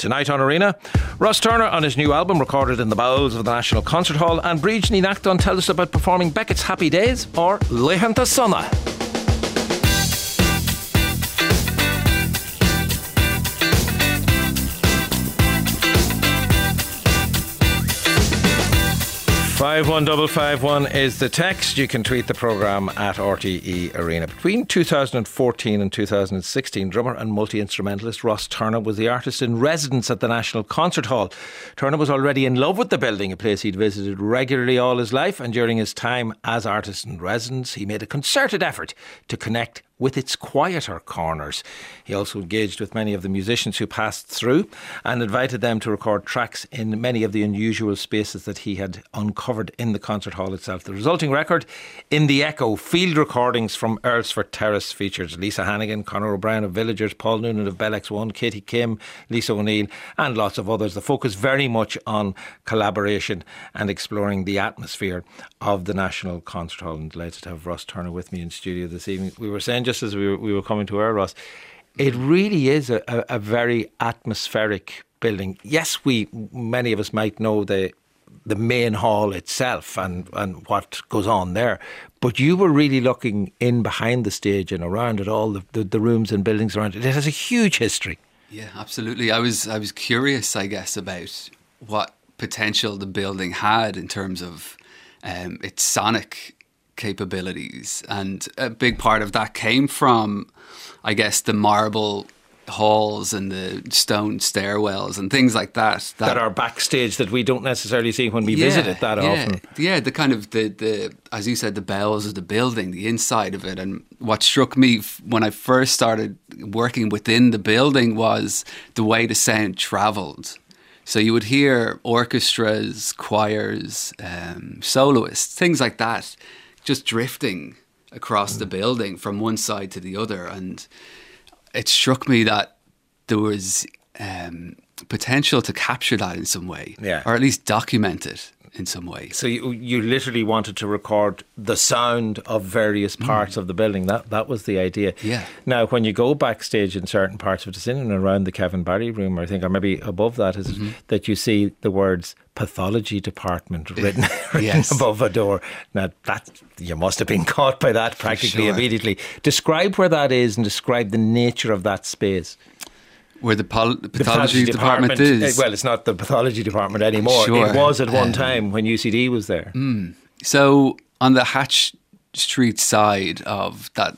Tonight on Arena, Ross Turner on his new album recorded in the bowels of the National Concert Hall, and Bríd Ní Neachtain tell us about performing Beckett's Happy Days or Leighanta Sonna. Five 51551 is the text. You can tweet the programme at RTE Arena. Between 2014 and 2016, drummer and multi-instrumentalist Ross Turner was the artist in residence at the National Concert Hall. Turner was already in love with the building, a place he'd visited regularly all his life, and during his time as artist in residence, he made a concerted effort to connect with its quieter corners. He also engaged with many of the musicians who passed through and invited them to record tracks in many of the unusual spaces that he had uncovered in the concert hall itself. The resulting record, In the Echo, field recordings from Earlsfort Terrace, features Lisa Hannigan, Conor O'Brien of Villagers, Paul Noonan of Bell X1, Katie Kim, Lisa O'Neill and lots of others. The focus very much on collaboration and exploring the atmosphere of the National Concert Hall. I'm delighted to have Ross Turner with me in studio this evening. We were saying just as we were coming to air, Ross, it really is a very atmospheric building. Yes, many of us might know the main hall itself and what goes on there, but you were really looking in behind the stage and around at all the rooms and buildings around it. It has a huge history. Yeah, absolutely. I was curious, I guess, about what potential the building had in terms of its sonic capabilities, and a big part of that came from, I guess, the marble halls and the stone stairwells and things like that are backstage that we don't necessarily see when we visit it that often. Yeah, the kind of the as you said, the bells of the building, the inside of it. And what struck me when I first started working within the building was the way the sound travelled. So you would hear orchestras, choirs, soloists, things like that, just drifting across the building from one side to the other. And it struck me that there was potential to capture that in some way, or at least document it in some way. So you literally wanted to record the sound of various parts of the building. That was the idea. Yeah. Now, when you go backstage in certain parts of it, it's in and around the Kevin Barry room, I think, or maybe above that, is it, that you see the words pathology department written above a door. Now, that you must have been caught by that practically immediately. Describe where that is and describe the nature of that space. Where the pathology department is. Well, it's not the pathology department anymore. Sure. It was at one time when UCD was there. So on the Hatch Street side of that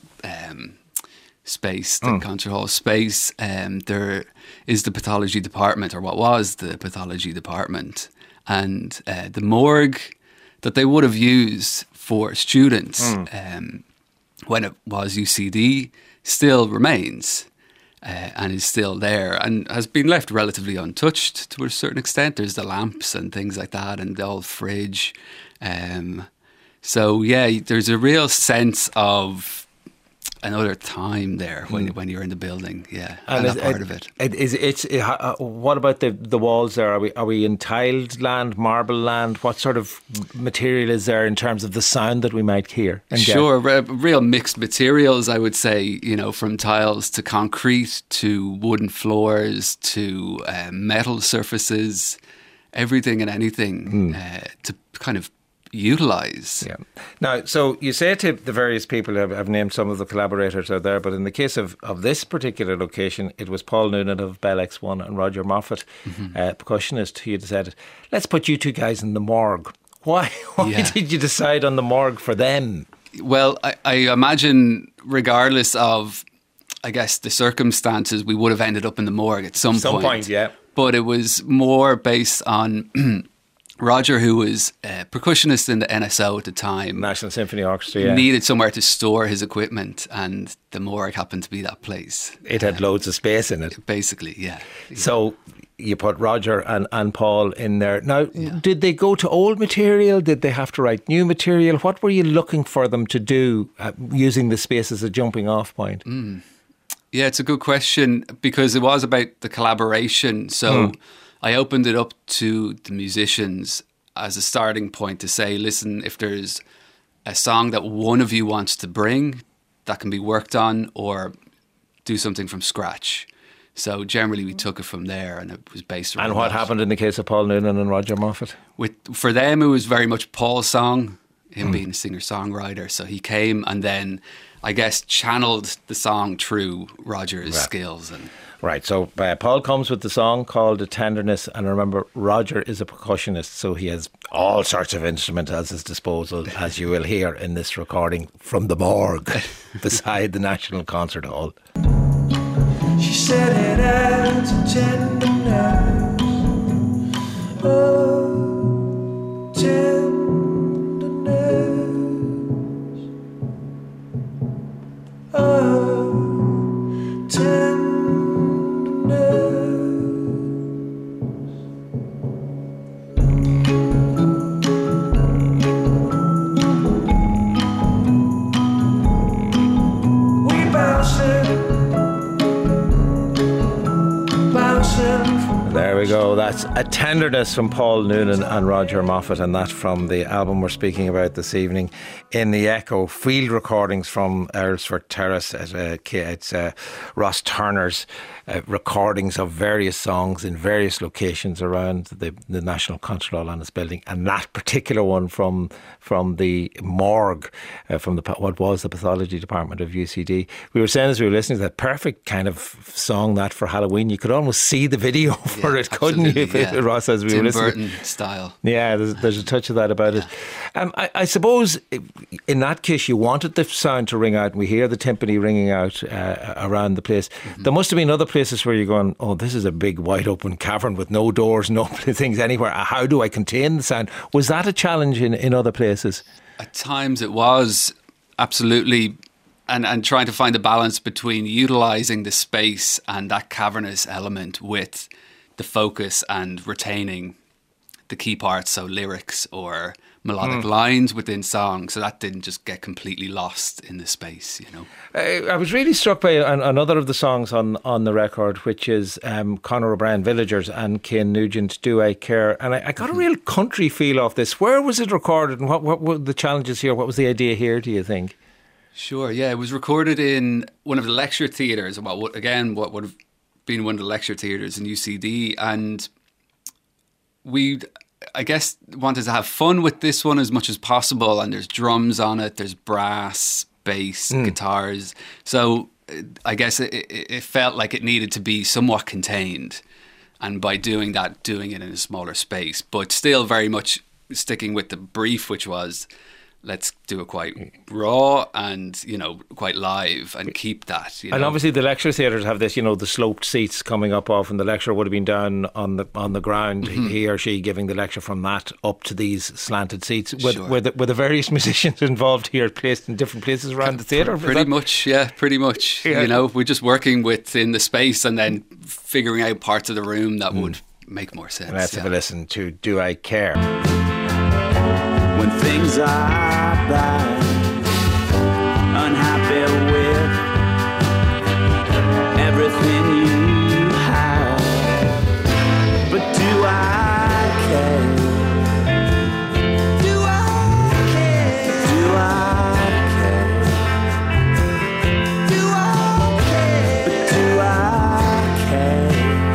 space, the concert hall space, there is the pathology department, or what was the pathology department. And the morgue that they would have used for students when it was UCD still remains. And is still there and has been left relatively untouched to a certain extent. There's the lamps and things like that and the old fridge. So, yeah, there's a real sense of another time there when you're in the building, and that part of it. What about the walls there? Are we in tiled land, marble land? What sort of material is there in terms of the sound that we might hear? Sure, real mixed materials, I would say, from tiles to concrete to wooden floors to metal surfaces, everything and anything to kind of utilise. Yeah. Now, so you say to the various people, I've named some of the collaborators out there, but in the case of this particular location, it was Paul Noonan of Bell X1 and Roger Moffat, percussionist, who had said, let's put you two guys in the morgue. Why did you decide on the morgue for them? Well, I imagine regardless of, I guess, the circumstances, we would have ended up in the morgue at some point. Yeah. But it was more based on Roger, who was a percussionist in the NSO at the time, National Symphony Orchestra, needed somewhere to store his equipment, and the morgue happened to be that place. It had loads of space in it. Basically, yeah. So you put Roger and Paul in there. Now, did they go to old material? Did they have to write new material? What were you looking for them to do using the space as a jumping off point? Yeah, it's a good question, because it was about the collaboration. So I opened it up to the musicians as a starting point to say, listen, if there's a song that one of you wants to bring that can be worked on, or do something from scratch. So generally we took it from there, and it was based around And what that. happened in the case of Paul Noonan and Roger Moffat? For them, it was very much Paul's song, him being a singer-songwriter. So he came and then, I guess, channeled the song through Roger's skills. And Right, so Paul comes with the song called "A Tenderness," and remember, Roger is a percussionist, so he has all sorts of instruments at his disposal, as you will hear in this recording from the morgue beside the National Concert Hall. She said it as a tenderness, oh, tenderness, oh, tenderness. We bouncing. There we go. That's "A Tenderness" from Paul Noonan and Roger Moffat, and that from the album we're speaking about this evening, In the Echo. Field recordings from Earlsford Terrace. It's Ross Turner's recordings of various songs in various locations around the National Concert Hall and its building, and that particular one from the morgue, from what was the pathology department of UCD. We were saying as we were listening to that, perfect kind of song that for Halloween. You could almost see the video for it, couldn't you, Ross, as we were listening? Tim Burton style. Yeah, there's a touch of that about it. I suppose in that case you wanted the sound to ring out, and we hear the timpani ringing out around the place. Mm-hmm. There must have been other places where you're going, oh, this is a big wide open cavern with no doors, no things anywhere. How do I contain the sound? Was that a challenge in other places? At times it was, absolutely. And trying to find a balance between utilising the space and that cavernous element with the focus and retaining the key parts, so lyrics or melodic lines within songs, so that didn't just get completely lost in the space, you know. I was really struck by another of the songs on the record, which is Conor O'Brien, Villagers, and Cian Nugent, Do I Care? And I got a real country feel off this. Where was it recorded, and what were the challenges here? What was the idea here, do you think? Sure, yeah, it was recorded in one of the lecture theatres, what would have been one of the lecture theatres in UCD, and we, I guess, wanted to have fun with this one as much as possible, and there's drums on it, there's brass, bass, guitars, so I guess it felt like it needed to be somewhat contained, and by doing that, doing it in a smaller space, but still very much sticking with the brief, which was, let's do it quite raw and, you know, quite live, and keep that. You know? And obviously the lecture theatres have this, you know, the sloped seats coming up off, and the lecturer would have been down on the ground, he or she giving the lecture from that up to these slanted seats. Were the various musicians involved here placed in different places around the theatre? Pretty much. Yeah. You know, we're just working within the space and then figuring out parts of the room that would make more sense. Let's have a listen to Do I Care? When things are bad, unhappy with everything you have, but do I care? Do I care? Do I care? Do I care? But do I care?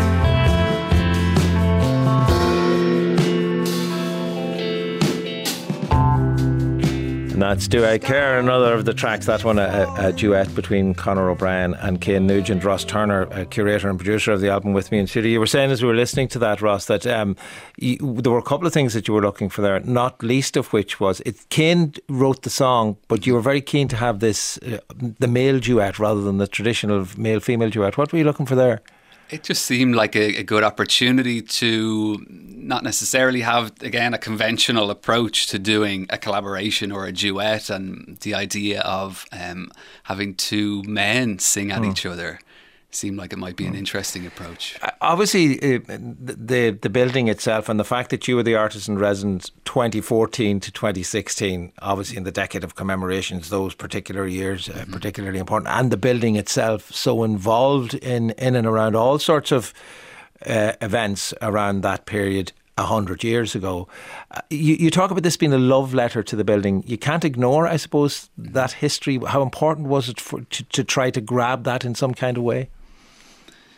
And that's Do I Care, another of the tracks. That one, a duet between Conor O'Brien and Cian Nugent. Ross Turner, a curator and producer of the album, with me in studio. You were saying as we were listening to that, Ross, that there were a couple of things that you were looking for there, not least of which was Cian wrote the song, but you were very keen to have this the male duet rather than the traditional male-female duet. What were you looking for there? It just seemed like a good opportunity to not necessarily have, again, a conventional approach to doing a collaboration or a duet, and the idea of having two men sing at each other seemed like it might be an interesting approach. Obviously, the building itself and the fact that you were the artist in residence 2014 to 2016, obviously in the decade of commemorations, those particular years particularly important, and the building itself so involved in and around all sorts of events around that period 100 years ago. You talk about this being a love letter to the building. You can't ignore, I suppose, that history. How important was it to try to grab that in some kind of way?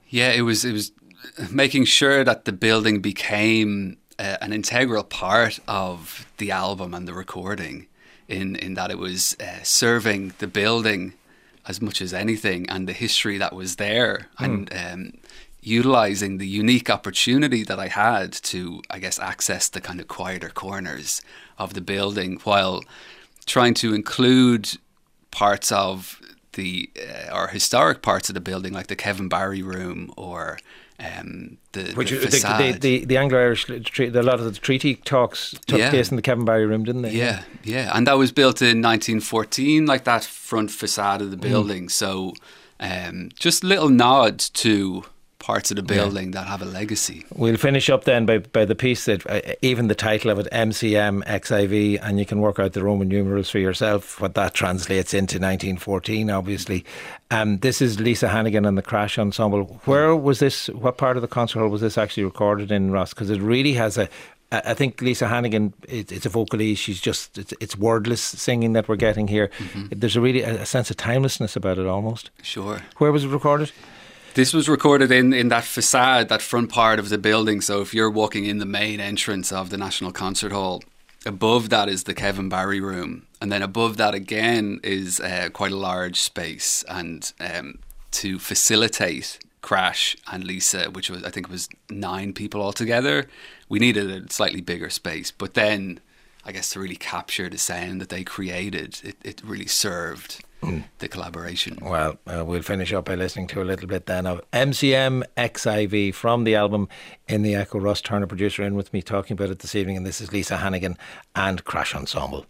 Yeah, it was making sure that the building became an integral part of the album and the recording, in that it was serving the building as much as anything, and the history that was there, and utilising the unique opportunity that I had to, I guess, access the kind of quieter corners of the building, while trying to include parts of the or historic parts of the building, like the Kevin Barry Room, or the facade. The Anglo-Irish, a lot of the treaty talks took place in the Kevin Barry Room, didn't they? Yeah. And that was built in 1914, like that front facade of the building. So just little nods to parts of the building that have a legacy. We'll finish up then by the piece that even the title of it, MCM XIV, and you can work out the Roman numerals for yourself, what that translates into 1914, obviously. This is Lisa Hannigan and the Crash Ensemble. Where was this, what part of the concert hall was this actually recorded in, Ross? Because it really has I think Lisa Hannigan, it's a vocalise, she's just, it's wordless singing that we're getting here. There's a sense of timelessness about it almost. Sure. Where was it recorded? This was recorded in that facade, that front part of the building. So if you're walking in the main entrance of the National Concert Hall, above that is the Kevin Barry Room. And then above that again is quite a large space. And to facilitate Crash and Lisa, which was, I think it was 9 people altogether, we needed a slightly bigger space. But then, I guess, to really capture the sound that they created, it really served the collaboration. Well, we'll finish up by listening to a little bit then of MCM XIV from the album In the Echo. Ross Turner, producer, in with me talking about it this evening, and this is Lisa Hannigan and Crash Ensemble.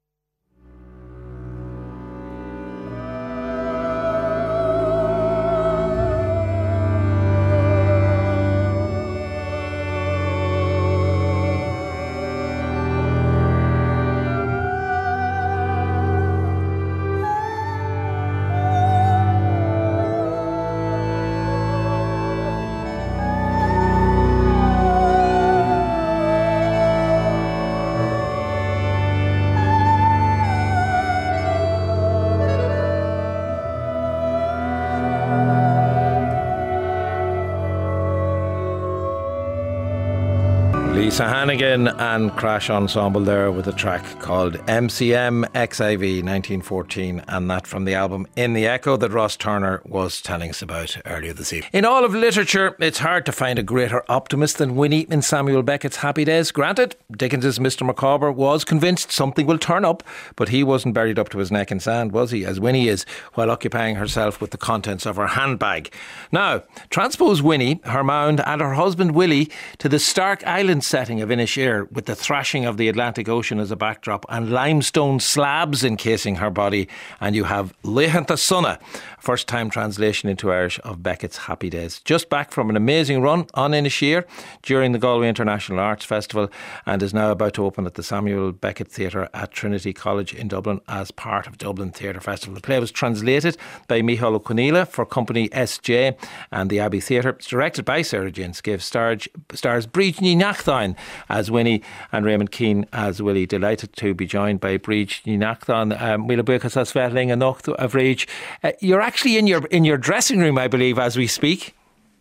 Lisa Hannigan and Crash Ensemble there with a track called MCM XIV 1914, and that from the album In the Echo that Ross Turner was telling us about earlier this evening. In all of literature, it's hard to find a greater optimist than Winnie in Samuel Beckett's Happy Days. Granted, Dickens's Mr. Micawber was convinced something will turn up, but he wasn't buried up to his neck in sand, was he, as Winnie is, while occupying herself with the contents of her handbag. Now, transpose Winnie, her mound and her husband Willie to the stark island setting of Inisheer, with the thrashing of the Atlantic Ocean as a backdrop and limestone slabs encasing her body, and you have Leighantha Sunna, first time translation into Irish of Beckett's Happy Days. Just back from an amazing run on Inisheer during the Galway International Arts Festival, and is now about to open at the Samuel Beckett Theatre at Trinity College in Dublin as part of Dublin Theatre Festival. The play was translated by Micheál Ó Cornílle for Company SJ and the Abbey Theatre. It's directed by Sarah Jane Skiff, stars Bríd Ní Neachtáin as Winnie and Raymond Keane as Willie. Delighted to be joined by Bríd Ní Neachtáin. Míle buchas as Svetling and Nocht of Rage. You're actually in your dressing room, I believe, as we speak.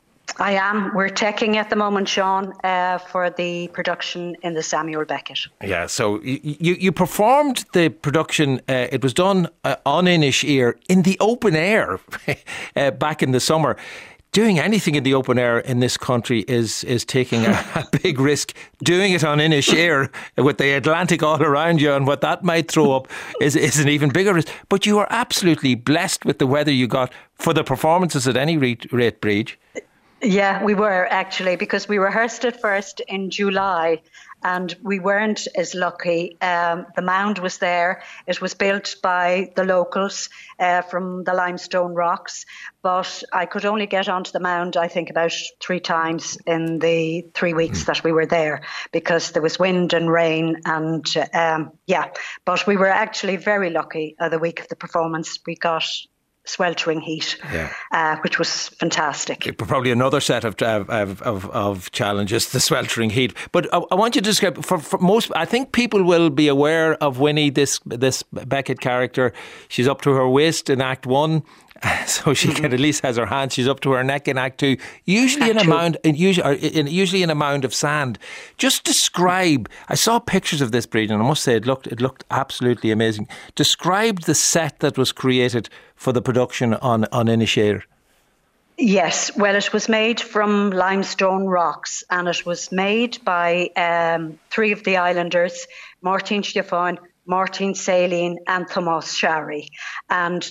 I am. We're teching at the moment, Sean, for the production in the Samuel Beckett. Yeah, so you performed the production. It was done on Inisheer in the open air back in the summer. Doing anything in the open air in this country is taking a big risk. Doing it on Inisheer with the Atlantic all around you and what that might throw up is an even bigger risk. But you are absolutely blessed with the weather you got for the performances at any rate, Bríd. Yeah, we were actually, because we rehearsed it first in July and we weren't as lucky. The mound was there. It was built by the locals from the limestone rocks, but I could only get onto the mound, I think, about 3 times in the 3 weeks that we were there, because there was wind and rain and but we were actually very lucky the week of the performance. We got sweltering heat, which was fantastic. Probably another set of challenges, the sweltering heat. But I want you to describe, for most, I think people will be aware of Winnie, this Beckett character. She's up to her waist in Act 1. So she can at least has her hands. She's up to her neck in Act 2. Usually in a mound of sand. Just describe. I saw pictures of this, Bríd, and I must say it looked absolutely amazing. Describe the set that was created for the production on Inishéar. Yes, well, it was made from limestone rocks, and it was made by 3 of the islanders: Martin Stefan, Martin Saline and Thomas Shari. And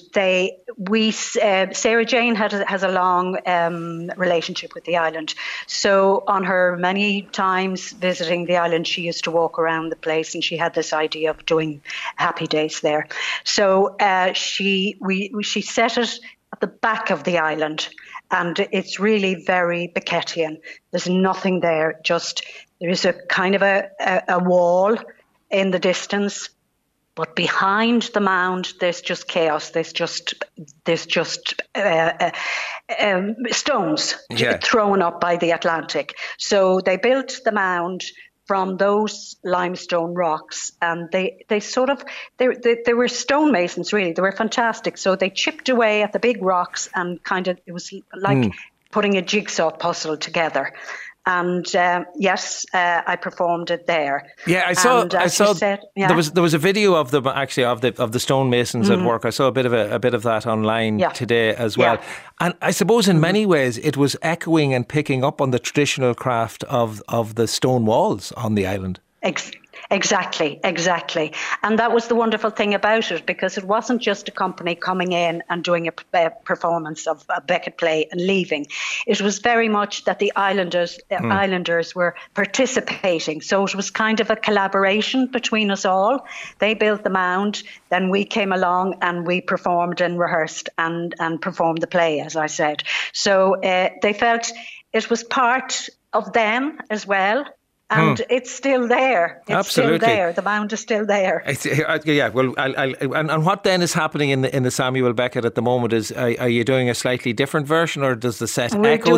Sarah Jane has a long relationship with the island. So on her many times visiting the island, she used to walk around the place, and she had this idea of doing Happy Days there. So she set it at the back of the island, and it's really very Beckettian. There's nothing there, just there is a kind of a wall in the distance. But behind the mound, there's just chaos. There's just stones thrown up by the Atlantic. So they built the mound from those limestone rocks, and they were stonemasons, really. They were fantastic. So they chipped away at the big rocks, and it was like putting a jigsaw puzzle together. And I performed it there. Yeah, I saw. Said, there was a video of them actually of the stonemasons at work. I saw a bit of that online today as well. Yeah. And I suppose in many ways it was echoing and picking up on the traditional craft of the stone walls on the island. Exactly. And that was the wonderful thing about it, because it wasn't just a company coming in and doing a performance of a Beckett play and leaving. It was very much that the islanders were participating. So it was kind of a collaboration between us all. They built the mound, then we came along and we performed and rehearsed and performed the play, as I said. So they felt it was part of them as well. And it's still there. Absolutely. Still there. The mound is still there. Yeah. Well, and what then is happening in the Samuel Beckett at the moment is, are you doing a slightly different version, or does the set echo?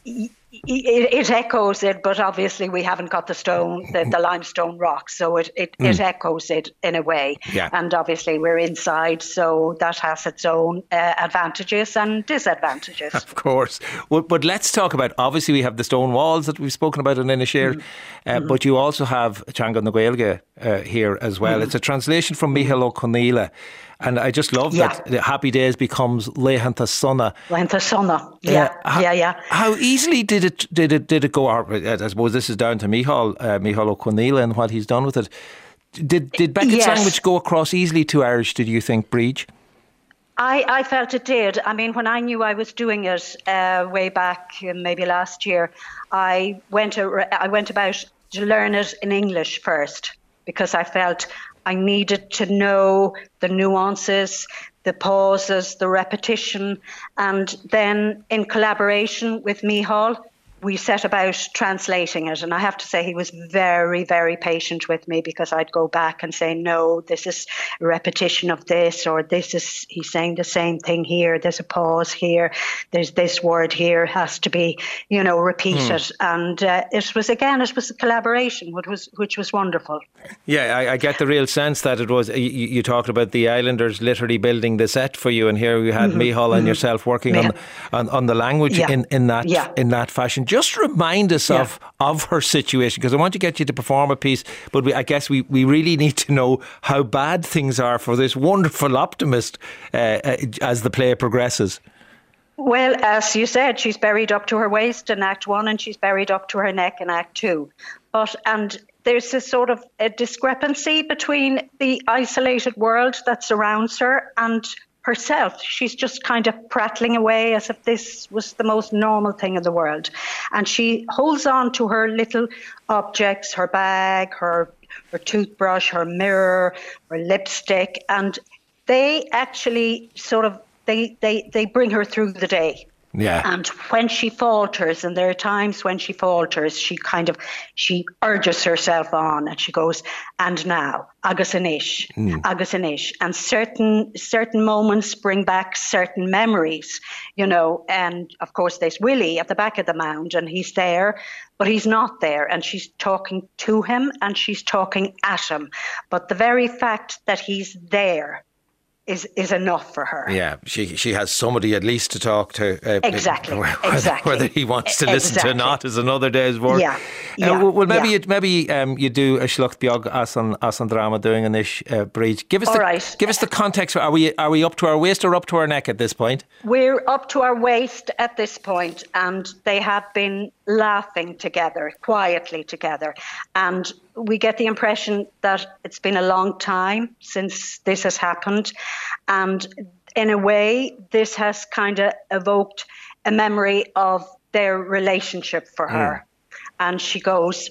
It echoes it, but obviously we haven't got the limestone rock, so it echoes it in a way. Yeah. And obviously we're inside, so that has its own advantages and disadvantages. Of course. Well, but let's talk about, obviously we have the stone walls that we've spoken about in Inishéar, but you also have Teangaun na Gaeilge here as well. It's a translation from Mícheál Ó Conaill. And I just love that Happy Days becomes Léhananta Sunna. Léhananta Sunna, yeah. How easily did it go? I suppose this is down to Mícheál Ó Conaill and what he's done with it. Did Beckett's language go across easily to Irish, did you think, Bríd? I felt it did. I mean, when I knew I was doing it way back, maybe last year, I went about to learn it in English first, because I felt I needed to know the nuances, the pauses, the repetition, and then in collaboration with Mícheál, we set about translating it. And I have to say he was very, very patient with me, because I'd go back and say, no, this is a repetition of this, or he's saying the same thing here, there's a pause here, there's this word here, has to be, repeated. And it was a collaboration, which was wonderful. Yeah, I get the real sense that it was, you talked about the Islanders literally building the set for you, and here you had Mícheál and yourself working on the language in that fashion. Just remind us of her situation, because I want to get you to perform a piece, but I guess we really need to know how bad things are for this wonderful optimist as the play progresses. Well, as you said, she's buried up to her waist in Act 1, and she's buried up to her neck in Act 2. And there's a sort of a discrepancy between the isolated world that surrounds her and herself. She's just kind of prattling away as if this was the most normal thing in the world. And she holds on to her little objects, her bag, her toothbrush, her mirror, her lipstick, and they actually sort of, they bring her through the day. Yeah. And when she falters, and there are times when she falters, she urges herself on, and she goes, and now, agus anish, agus anish. And certain moments bring back certain memories, and of course there's Willie at the back of the mound, and he's there, but he's not there, and she's talking to him and she's talking at him. But the very fact that he's there is enough for her. Yeah, she has somebody at least to talk to. Exactly. Whether he wants to listen to or not is another day's work. Yeah. Well, maybe you do a shlucht beag as an drama doing an ish Bríd. Give us the context. Are we up to our waist or up to our neck at this point? We're up to our waist at this point, and they have been laughing together, quietly together, and we get the impression that it's been a long time since this has happened, and in a way this has kind of evoked a memory of their relationship for her. And she goes,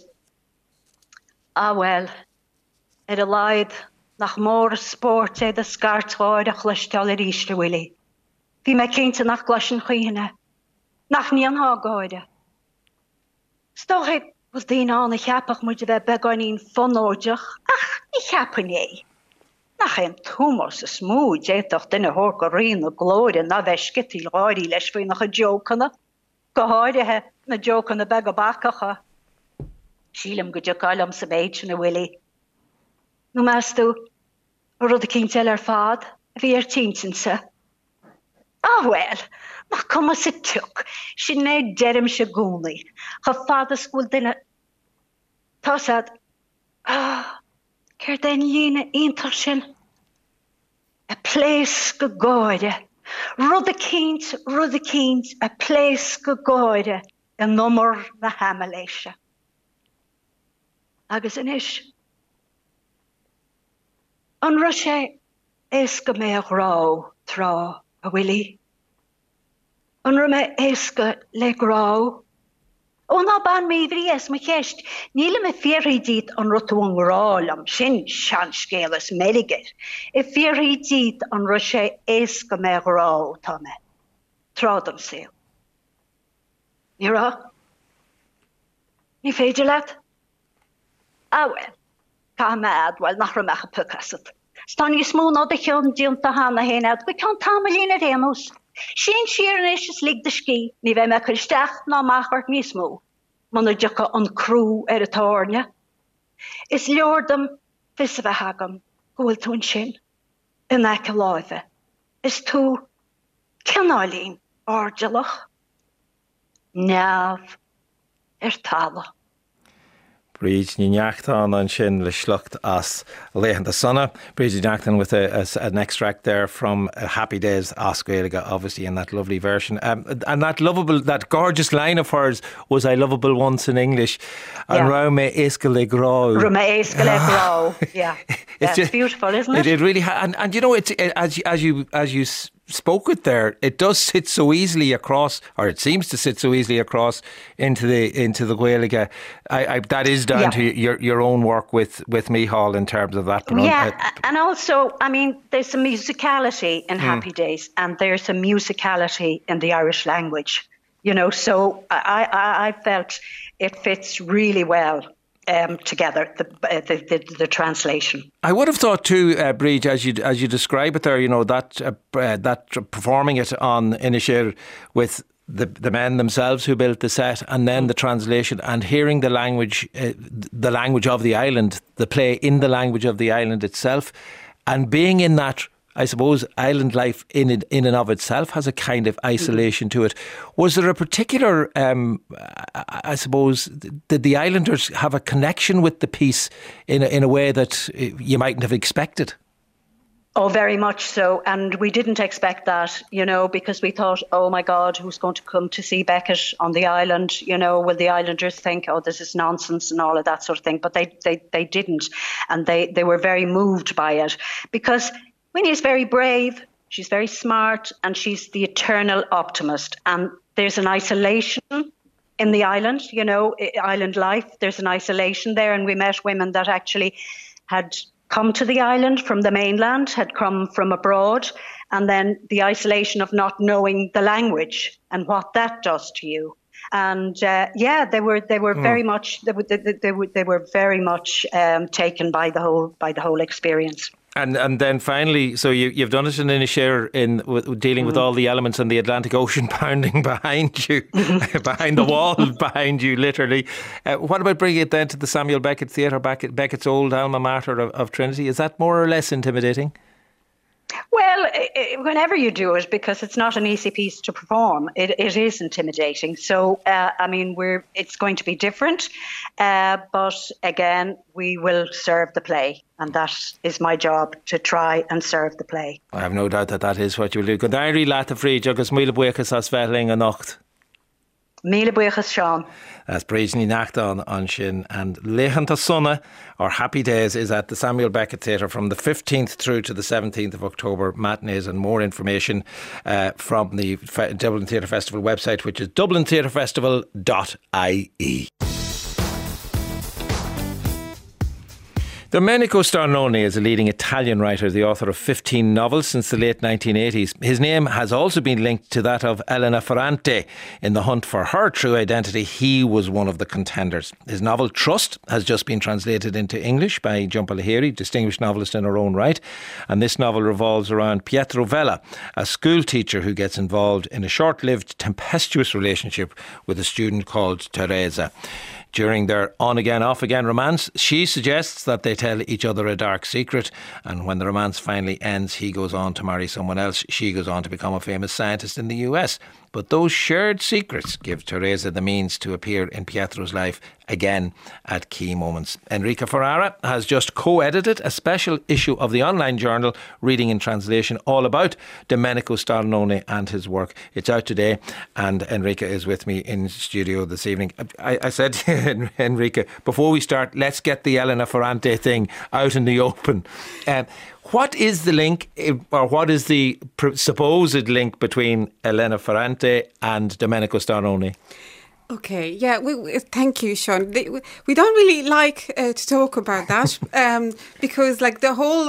well, it allied nach mór sport the scartráid a chlustal a ríiste Willie. Bhí me cínta nach glashin chuine, nach níon hágáide. Stochid was dín an a cheapach muid a bheith beganín fonóideach, ach, ní cheapan é. Nach ein Thomas a smúd, éitoch dine hór go rion a glóide na bheith scitil ráirí leis fwy nach a jócanna. Go háirithe na jócanna beg a bacacha. Sílam go jócalam sa béid na Willie. No meastú, rud a cíntel fad, a bhí tíntinsa. Well, nach cuma sa tuc, sin né derim se gúnaí. Cha fada sgúil dine. Tá sad, Ceir den lína iontar sin. A place go gáide. Rud a cínt, a place go gáide. A nummer na hamaléise. Agus inis. An ra sé éasca mé rá trá a Willie. An ra mé éasca le grá. Ná ban mé bhrías me cheist, níle me féirí díit an rotún rálam, sin sean scélas méligeir. I féirí díit an ra sé éasca mé rá tá me. Trádam séu. Ní rá? Ní féidir leat? Well, tá mead, well, nach ra mecha pucasad. Stan you smún á de cheon díonta hána hénad, go cean tamalín a réanús. Sin siar is lig de ski, ní bheith me chuisteach ná machart níos mó. Man decha an crú a tárne. Is leordam fis a bheith hagam, gohfuil tún sin, in eice láive. Is tú cinálín ardalach, neamh tala. Bríd ní neachtan an sin le shlucht as Léhan Sanna. Bríd neachtan with an extract there from Happy Days as Gaeilge, obviously in that lovely version. And that gorgeous line of hers was I lovable once in English. And Rá mé éasca le grá. Rá mé éasca le grá. Yeah. It's just beautiful, isn't it? It really and you know, it's as you spoke it there, it does sit so easily across, or it seems to sit so easily across into the Gaeilge. That is down to your own work with Micheál in terms of that. And also, I mean, there's a musicality in Happy Days, and there's a musicality in the Irish language. So I felt it fits really well together, the translation. I would have thought too, Bríd, as you describe it there, that performing it on Inisher with the men themselves who built the set, and then the translation and hearing the language of the island, the play in the language of the island itself, and being in that, I suppose, island life in and of itself has a kind of isolation to it. Was there a particular, I suppose, did the islanders have a connection with the piece in a way that you mightn't have expected? Oh, very much so. And we didn't expect that, because we thought, oh my God, who's going to come to see Beckett on the island? Will the islanders think, oh, this is nonsense and all of that sort of thing? But they didn't. And they were very moved by it, because Winnie is very brave, she's very smart, and she's the eternal optimist. And there's an isolation in the island, island life. There's an isolation there. And we met women that actually had come to the island from the mainland, had come from abroad, and then the isolation of not knowing the language and what that does to you. And they were very much they were very much taken by the whole experience. And then finally, so you've done it in Inishere in dealing with all the elements and the Atlantic Ocean pounding behind you, behind the wall behind you, literally. What about bringing it then to the Samuel Beckett Theatre, Beckett's old alma mater of Trinity? Is that more or less intimidating? Well, whenever you do it, because it's not an easy piece to perform, it is intimidating. So, it's going to be different. But again, we will serve the play. And that is my job, to try and serve the play. I have no doubt that is what you will do. Go dairi lata fríd agus míle buchas as bheitling a nocht. Míle buchas, Sean. That's Brísní Nacht on sin. And Leichanta Sunna, or Happy Days, is at the Samuel Beckett Theatre from the 15th through to the 17th of October. Matinees and more information from the Dublin Theatre Festival website, which is dublintheatrefestival.ie. Domenico Starnone is a leading Italian writer, the author of 15 novels since the late 1980s. His name has also been linked to that of Elena Ferrante. In the hunt for her true identity, he was one of the contenders. His novel Trust has just been translated into English by Jhumpa Lahiri, distinguished novelist in her own right. And this novel revolves around Pietro Vella, a school teacher who gets involved in a short-lived, tempestuous relationship with a student called Teresa. During their on-again, off-again romance, she suggests that they tell each other a dark secret, and when the romance finally ends, he goes on to marry someone else. She goes on to become a famous scientist in the US. But those shared secrets give Teresa the means to appear in Pietro's life again at key moments. Enrica Ferrara has just co-edited a special issue of the online journal Reading in Translation, all about Domenico Starnone and his work. It's out today, and Enrica is with me in studio this evening. I said to Enrica, before we start, let's get the Elena Ferrante thing out in the open. What is the link, or what is the supposed link between Elena Ferrante and Domenico Starnone? Okay, yeah, thank you, Sean. We don't really like to talk about that because, like, the whole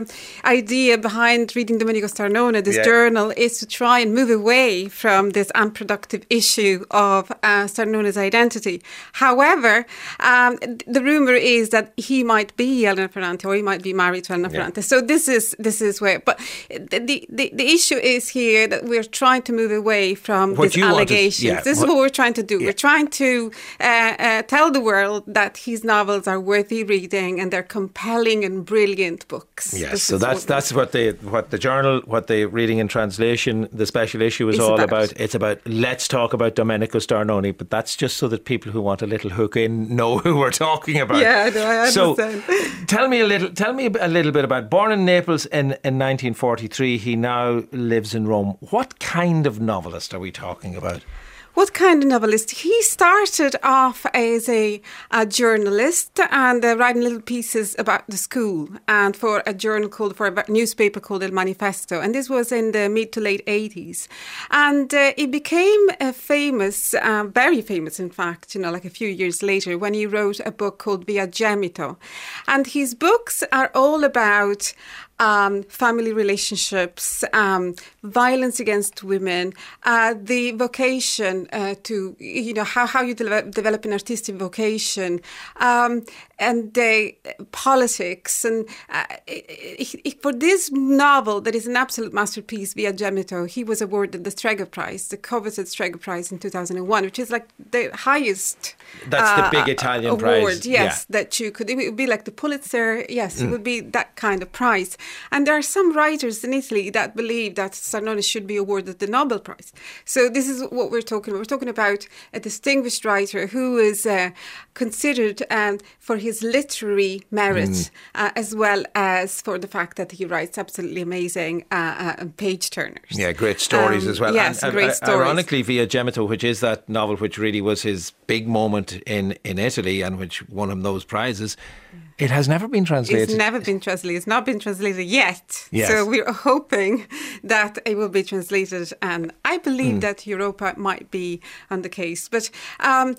idea behind Reading Domenico Starnone, this journal, is to try and move away from this unproductive issue of Starnone's identity. However, the rumour is that he might be Elena Ferrante, or he might be married to Elena Ferrante. So this is where. But the issue is here that we're trying to move away from these allegations. This is what we're trying to do. We're trying to tell the world that his novels are worthy reading and they're compelling and brilliant books. Yes, so that's what the journal, what the Reading in Translation, the special issue is all about. It's about, let's talk about Domenico Starnone, but that's just so that people who want a little hook in know who we're talking about. Yeah, no, I understand. So tell me a little bit about, born in Naples in 1943, he now lives in Rome. What kind of novelist are we talking about? What kind of novelist? He started off as a journalist and writing little pieces about the school and for a newspaper called Il Manifesto. And this was in the mid to late 80s. And he became famous, very famous, in fact, like a few years later, when he wrote a book called Via Gemito. And his books are all about family relationships, violence against women, the vocation to, how you develop an artistic vocation, and politics. And for this novel, that is an absolute masterpiece, Via Gemito, he was awarded the Strega Prize, the coveted Strega Prize in 2001, which is like the highest That's the big Italian award, prize. yes, that you could, it would be like the Pulitzer, yes, it would be that kind of prize. And there are some writers in Italy that believe that Starnone should be awarded the Nobel Prize. So this is what we're talking about. We're talking about a distinguished writer who is considered for his literary merit, as well as for the fact that he writes absolutely amazing page turners. Yeah, great stories as well. Yes, and, great stories. Ironically, Via Gemito, which is that novel which really was his big moment in Italy and which won him those prizes, it has never been translated. It's never been translated. It's not been translated yet. Yes. So we're hoping that it will be translated. And I believe that Europa might be on the case. But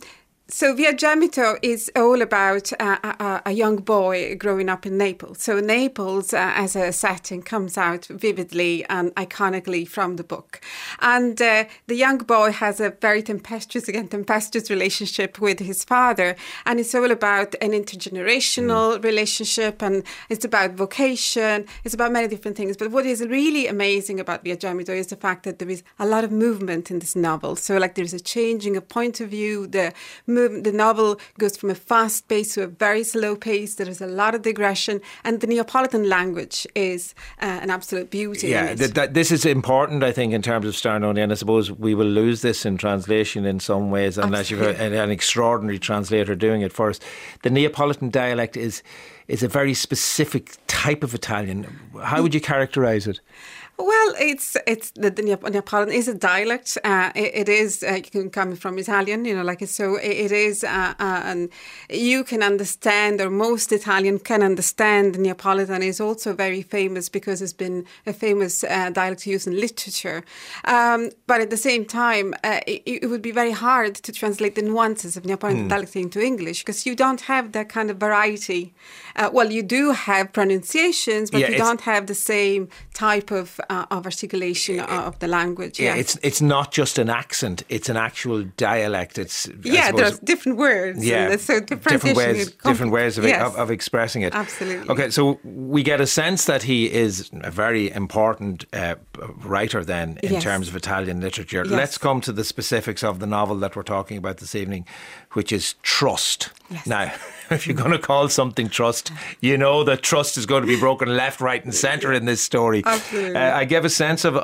So Via Gemito is all about a young boy growing up in Naples. So Naples as a setting comes out vividly and iconically from the book. And the young boy has a very tempestuous relationship with his father. And it's all about an intergenerational relationship, and it's about vocation. It's about many different things. But what is really amazing about Via Gemito is the fact that there is a lot of movement in this novel. So like there's a changing of point of view. The novel goes from a fast pace to a very slow pace. There is a lot of digression, and the Neapolitan language is an absolute beauty. Yeah, this is important, I think, in terms of Starnone, and I suppose we will lose this in translation in some ways unless you've an extraordinary translator doing it for us. The Neapolitan dialect is a very specific type of Italian. How would you characterise it? Well, it's the Neapolitan is a dialect. It is coming from Italian, so it is, and you can understand, or most Italian can understand. The Neapolitan is also very famous because it's been a famous dialect used in literature. But at the same time, it would be very hard to translate the nuances of Neapolitan dialect into English because you don't have that kind of variety. Well, you do have pronunciations, but you don't have the same type of articulation of the language. Yeah, it's not just an accent; it's an actual dialect. There's different words. Yeah, so different ways of expressing it. Absolutely. Okay, so we get a sense that he is a very important writer then in terms of Italian literature. Yes. Let's come to the specifics of the novel that we're talking about this evening, which is Trust. Yes. Now, if you're going to call something trust, you know that trust is going to be broken left, right and centre in this story. Absolutely. I gave a sense of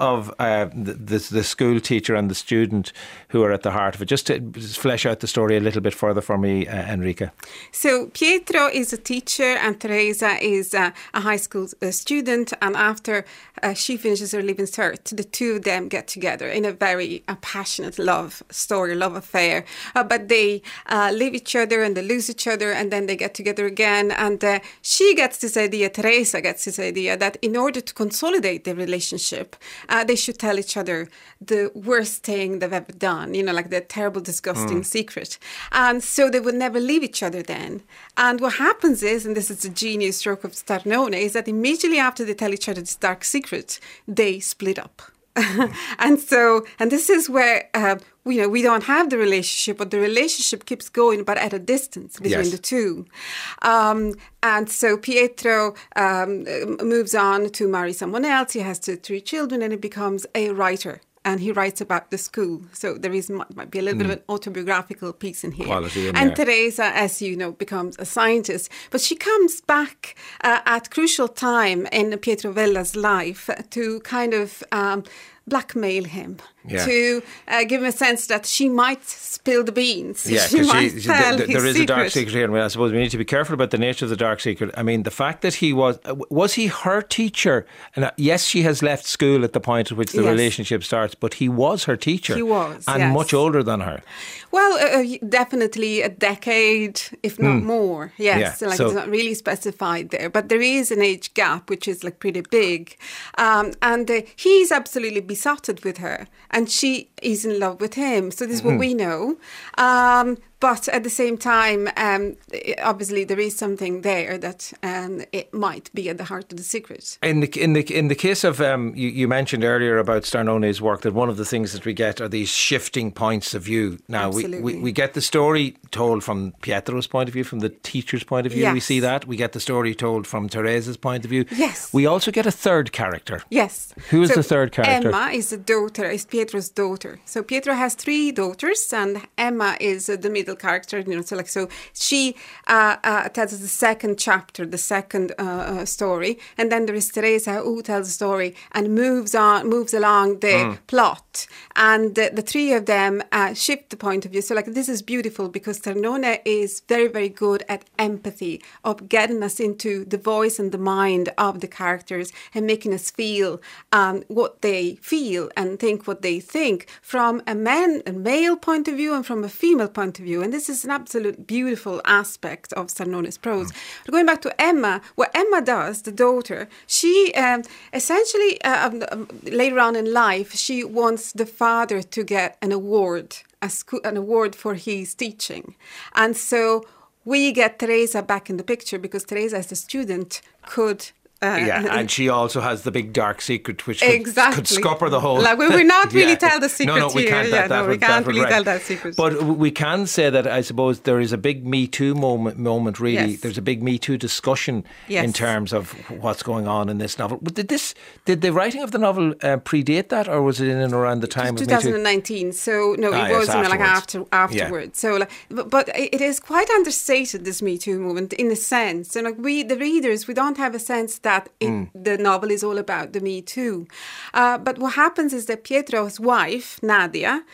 the school teacher and the student who are at the heart of it. Just to flesh out the story a little bit further for me, Enrica. So Pietro is a teacher and Teresa is a high school student, and after she finishes her Leaving Cert, the two of them get together in a very passionate love affair. But they leave each other and they lose each other, and then they get together again. And Teresa gets this idea that in order to consolidate their relationship, they should tell each other the worst thing they've ever done, like the terrible, disgusting secret. And so they would never leave each other then. And what happens is, and this is the genius stroke of Starnone, is that immediately after they tell each other this dark secret, they split up. and this is where we don't have the relationship, but the relationship keeps going, but at a distance between the two. And so Pietro moves on to marry someone else. He has 3 children, and he becomes a writer. And he writes about the school. So there might be a little bit of an autobiographical piece in here. Quality in and there. Teresa, as you know, becomes a scientist. But she comes back at crucial time in Pietro Vella's life to kind of blackmail him, to give him a sense that she might spill the beans. Yeah, because there is a dark secret here, and I suppose we need to be careful about the nature of the dark secret. I mean, the fact that he was he her teacher? And yes, she has left school at the point at which the relationship starts, but he was her teacher. He was, and much older than her. Well, definitely a decade, if not more. Yes, it's not really specified there, but there is an age gap which is pretty big, and he's absolutely besotted with her, and she is in love with him. So this is what we know. But at the same time, obviously there is something there that it might be at the heart of the secret. In the case of you mentioned earlier about Starnone's work that one of the things that we get are these shifting points of view. Now we get the story told from Pietro's point of view, from the teacher's point of view. Yes. We see that. We get the story told from Teresa's point of view. Yes. We also get a third character. Yes. Who is the third character? Emma is is Pietro's daughter. So Pietro has 3 daughters, and Emma is the middle character. So she tells us the second chapter, the second story, and then there is Teresa who tells the story and moves along the plot, and the 3 of them shift the point of view. So this is beautiful because Starnone is very, very good at empathy, of getting us into the voice and the mind of the characters and making us feel what they feel and think what they think from a male point of view and from a female point of view. And this is an absolute beautiful aspect of Starnone's prose. But going back to Emma, what Emma does, the daughter, she essentially later on in life, she wants the father to get an award an award for his teaching. And so we get Teresa back in the picture because Teresa, as a student, could... and she also has the big dark secret, which could scupper the whole... Like, we will not really tell the secret No, we can't. we can't really tell that secret. But we can say that, I suppose, there is a big Me Too moment really. Yes. There's a big Me Too discussion in terms of what's going on in this novel. But did the writing of the novel predate that, or was it in and around the time of Me Too? 2019, so no, it was afterwards. So, but it is quite understated, this Me Too movement, in a sense. And the readers, we don't have a sense that the novel is all about the Me Too. But what happens is that Pietro's wife, Nadia,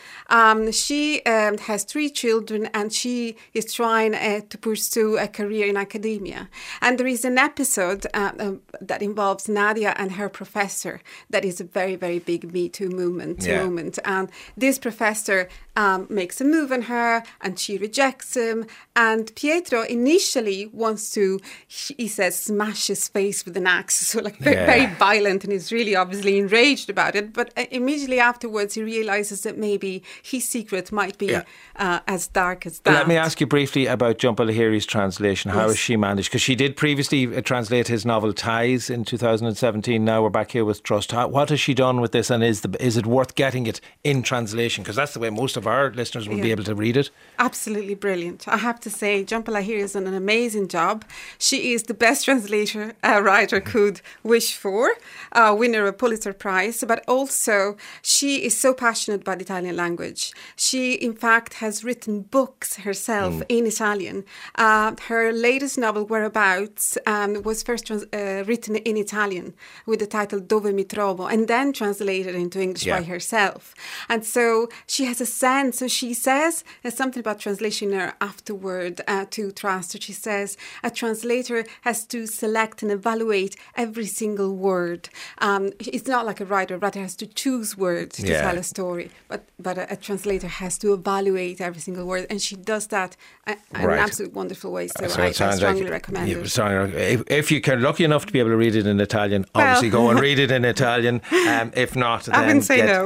she has 3 children, and she is trying to pursue a career in academia. And there is an episode that involves Nadia and her professor that is a very, very big Me Too moment. And this professor makes a move on her, and she rejects him. And Pietro initially wants to, he says, smash his face with an axe, so very violent, and is really obviously enraged about it. But immediately afterwards, he realises that maybe his secret might be as dark as that. Let me ask you briefly about Jhumpa Lahiri's translation. How has she managed? Because she did previously translate his novel Ties in 2017. Now we're back here with Trust. What has she done with this, and is it worth getting it in translation? Because that's the way most of our listeners will be able to read it. Absolutely brilliant. I have to say, Jhumpa Lahiri has done an amazing job. She is the best translator a writer could wish for, winner of a Pulitzer Prize, but also she is so passionate about the Italian language. She, in fact, has written books herself in Italian. Her latest novel, Whereabouts, was first written in Italian with the title Dove mi trovo, and then translated into English by herself. And so she has a sense, so she says, there's something about translation in her afterword to Trust. So she says, a translator has to select and evaluate every single word. It's not like a writer has to choose words to tell a story, but a translator has to evaluate every single word, and she does that in an absolute wonderful way. So I strongly recommend it. If you can, lucky enough to be able to read it in Italian, obviously go and read it in Italian. If not, then I wouldn't say no.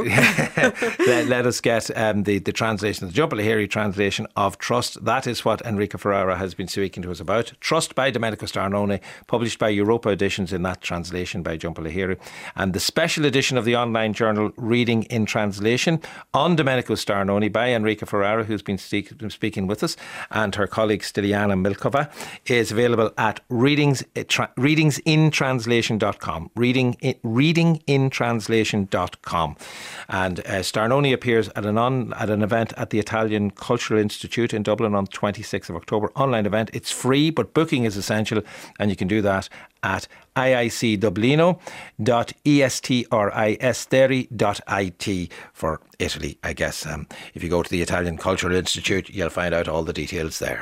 let us get the translation, the Jhumpa Lahiri translation of Trust. That is what Enrica Ferrara has been speaking to us about. Trust by Domenico Starnone, published by Europa Editions in that translation by Jhumpa Lahiri. And the special edition of the online journal Reading in Translation on Domenico Starnone by Enrica Ferrara, who's been speaking with us, and her colleague Stiliana Milkova, is available at readingsintranslation.com. Readingintranslation.com. And Starnone appears at an event at the Italian Cultural Institute in Dublin on 26th of October. Online event. It's free, but booking is essential, and you can do that at iicdublino.estrisderi.it for Italy, I guess. If you go to the Italian Cultural Institute, you'll find out all the details there.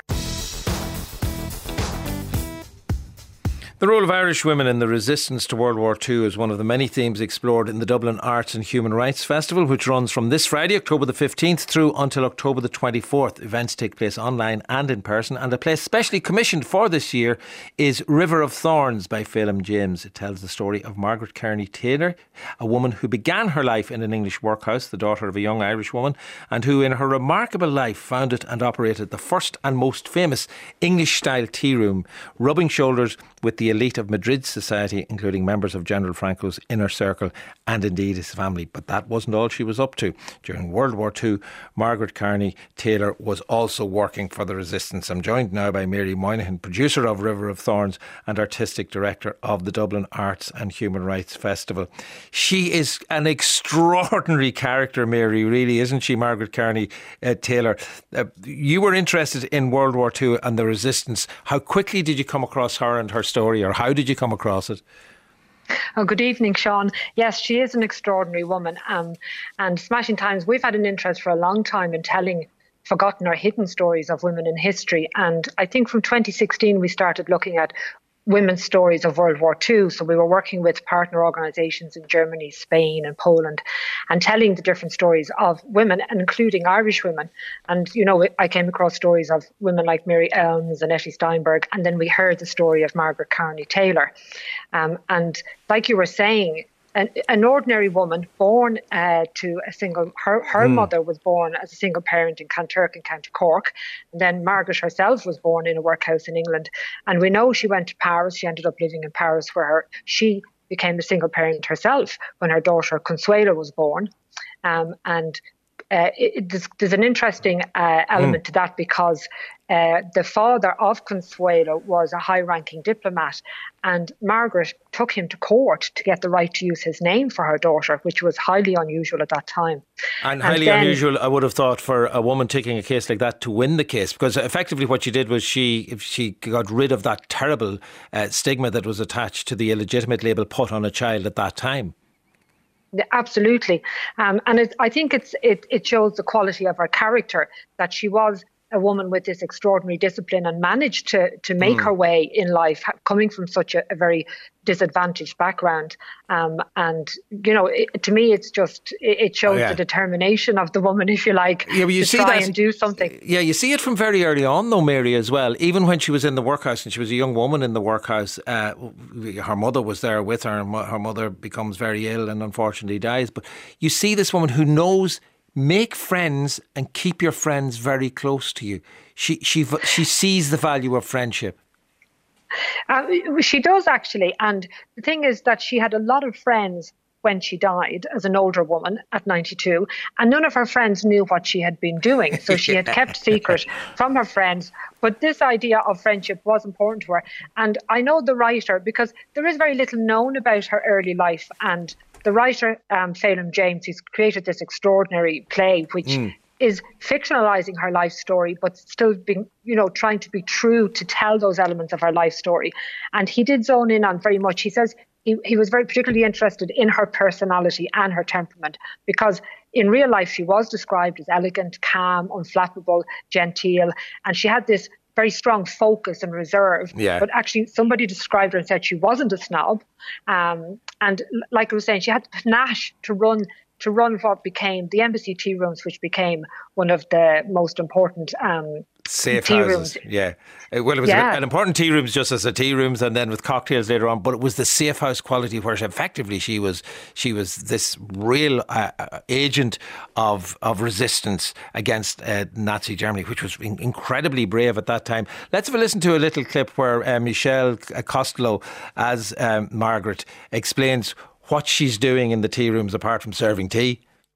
The role of Irish women in the resistance to World War II is one of the many themes explored in the Dublin Arts and Human Rights Festival, which runs from this Friday, October the 15th, through until October the 24th. Events take place online and in person, and a place specially commissioned for this year is River of Thorns by Phelim James. It tells the story of Margaret Kearney Taylor, a woman who began her life in an English workhouse, the daughter of a young Irish woman, and who in her remarkable life founded and operated the first and most famous English-style tea room, rubbing shoulders with the elite of Madrid's society, including members of General Franco's inner circle and indeed his family. But that wasn't all she was up to. During World War II, Margaret Kearney Taylor was also working for the resistance. I'm joined now by Mary Moynihan, producer of River of Thorns and artistic director of the Dublin Arts and Human Rights Festival. She is an extraordinary character, Mary, really, isn't she, Margaret Kearney Taylor? You were interested in World War II and the resistance. How quickly did you come across her and her story, or how did you come across it? Oh, good evening, Sean. Yes, she is an extraordinary woman. And Smashing Times, we've had an interest for a long time in telling forgotten or hidden stories of women in history. And I think from 2016, we started looking at women's stories of World War II. So we were working with partner organisations in Germany, Spain and Poland and telling the different stories of women, including Irish women. And, you know, I came across stories of women like Mary Elms and Etty Steinberg, and then we heard the story of Margaret Kearney Taylor. And like you were saying, an ordinary woman born to a single, her mother was born as a single parent in Kanturk in County Cork. And then Margaret herself was born in a workhouse in England. And we know she went to Paris. She ended up living in Paris where she became a single parent herself when her daughter Consuelo was born. There's an interesting element to that because the father of Consuelo was a high-ranking diplomat, and Margaret took him to court to get the right to use his name for her daughter, which was highly unusual at that time. And highly unusual, I would have thought, for a woman taking a case like that to win the case, because effectively what she did was she got rid of that terrible stigma that was attached to the illegitimate label put on a child at that time. Absolutely. I think it shows the quality of her character, that she was a woman with this extraordinary discipline and managed to make her way in life, coming from such a very disadvantaged background. To me, it's just, it shows the determination of the woman, if you like, to try and do something. Yeah, you see it from very early on, though, Mary, as well. Even when she was in the workhouse and she was a young woman in the workhouse, her mother was there with her, and her mother becomes very ill and unfortunately dies. But you see this woman who knows, make friends and keep your friends very close to you. She sees the value of friendship. She does, actually. And the thing is that she had a lot of friends when she died as an older woman at 92, and none of her friends knew what she had been doing. So she had kept secret from her friends. But this idea of friendship was important to her. And I know the writer, because there is very little known about her early life, and the writer, Phelim James, he's created this extraordinary play which is fictionalizing her life story, but still being, trying to be true to tell those elements of her life story. And he did zone in on very much. He says he was very particularly interested in her personality and her temperament, because in real life she was described as elegant, calm, unflappable, genteel, and she had this very strong focus and reserve. Yeah. But actually somebody described her and said she wasn't a snob. And like I was saying, she had the panache to run what became the Embassy Tea Rooms, which became one of the most important safe tea houses. rooms. Yeah. Well, it was an important tea rooms just as a tea rooms, and then with cocktails later on, but it was the safe house quality where effectively she was this real agent of resistance against Nazi Germany, which was incredibly brave at that time. Let's have a listen to a little clip where Michelle Costello as Margaret explains what she's doing in the tea rooms apart from serving tea.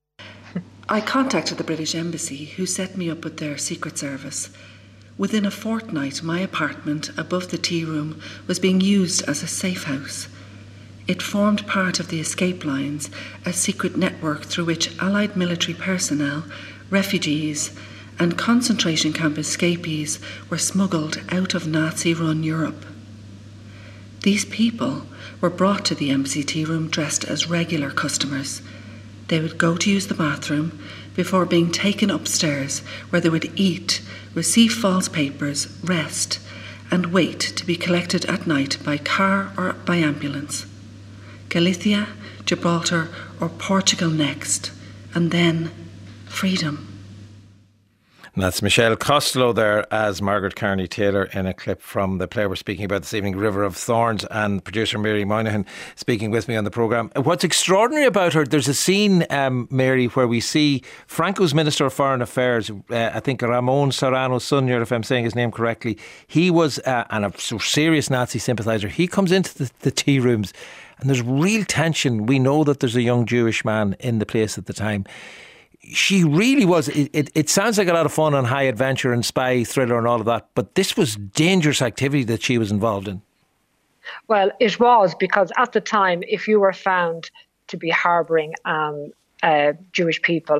I contacted the British Embassy, who set me up with their Secret Service. Within a fortnight, my apartment above the tea room was being used as a safe house. It formed part of the escape lines, a secret network through which Allied military personnel, refugees, and concentration camp escapees were smuggled out of Nazi-run Europe. These people were brought to the Embassy tea room dressed as regular customers. They would go to use the bathroom before being taken upstairs, where they would eat, receive false papers, rest, and wait to be collected at night by car or by ambulance. Galicia, Gibraltar, or Portugal next, and then freedom. And that's Michelle Costello there as Margaret Carney Taylor in a clip from the play we're speaking about this evening, River of Thorns, and producer Mary Moynihan speaking with me on the programme. What's extraordinary about her, there's a scene, Mary, where we see Franco's Minister of Foreign Affairs, I think Ramon Serrano Suñer, if I'm saying his name correctly. He was a serious Nazi sympathiser. He comes into the tea rooms and there's real tension. We know that there's a young Jewish man in the place at the time. She really was, it sounds like a lot of fun and high adventure and spy thriller and all of that, but this was dangerous activity that she was involved in. Well, it was, because at the time, if you were found to be harbouring Jewish people,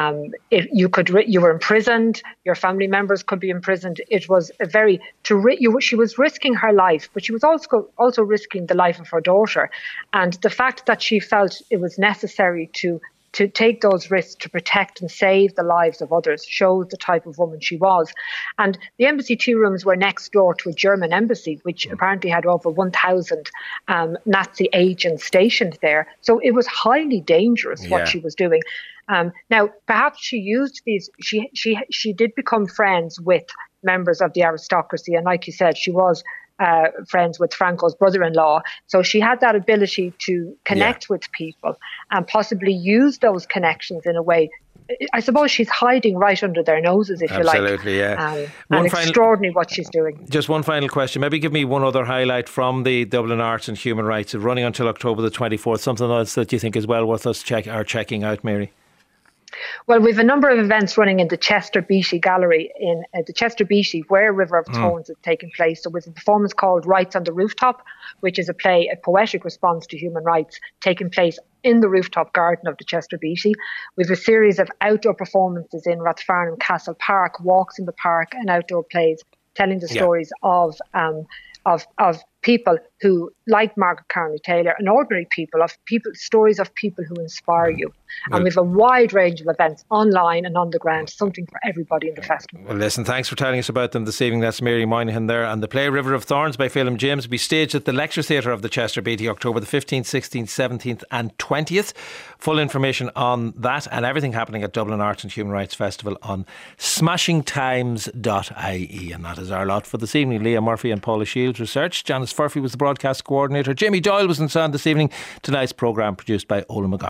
you were imprisoned, your family members could be imprisoned. It was she was risking her life, but she was also risking the life of her daughter. And the fact that she felt it was necessary to take those risks to protect and save the lives of others shows the type of woman she was. And the embassy tea rooms were next door to a German embassy, which apparently had over 1,000 Nazi agents stationed there. So it was highly dangerous what she was doing. Now, perhaps she used these. She did become friends with members of the aristocracy. And like you said, she was friends with Franco's brother-in-law. So she had that ability to connect with people and possibly use those connections in a way. I suppose she's hiding right under their noses, if you like. Absolutely, yeah. And extraordinary what she's doing. Just one final question. Maybe give me one other highlight from the Dublin Arts and Human Rights, running until October the 24th. Something else that you think is well worth us checking out, Mary? Well, we have a number of events running in the Chester Beatty Gallery in the Chester Beatty, where River of Thorns is taking place. So, with a performance called Rights on the Rooftop, which is a poetic response to human rights, taking place in the rooftop garden of the Chester Beatty. We have a series of outdoor performances in Rathfarnham Castle Park, walks in the park, and outdoor plays, telling the stories of people who, like Margaret Carney Taylor, and ordinary people, stories of people who inspire you. And we have a wide range of events online and on the ground, something for everybody in the festival. Well, listen, thanks for telling us about them this evening. That's Mary Moynihan there. And the play River of Thorns by Phelim James will be staged at the Lecture Theatre of the Chester Beatty, October the 15th, 16th, 17th and 20th. Full information on that and everything happening at Dublin Arts and Human Rights Festival on smashingtimes.ie. And that is our lot for this evening. Leah Murphy and Paula Shields researched. Janice Furphy was the broadcast coordinator. Jamie Doyle was in sound this evening. Tonight's programme produced by Ola McGowan.